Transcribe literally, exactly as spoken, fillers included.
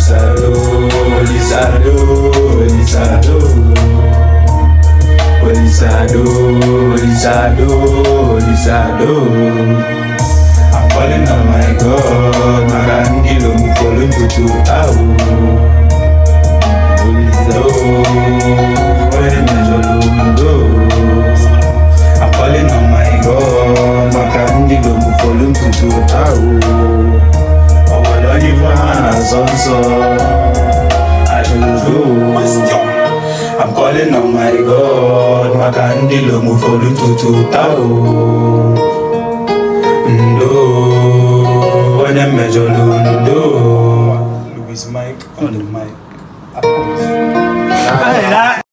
Olisado, Olisado, Olisado, Olisado, Olisado, Olisado. I'm calling on my God, Makandilo mukolo mtutu au. Olisado, where mejolundo. I'm calling on my God, Makandilo mukolo mtutu au. Owoloni fana sonso, ajuju. I'm calling on my God, Makandilo mukolo mtutu au. Ndo, wanya mejolundo. Louis Mike on the mic.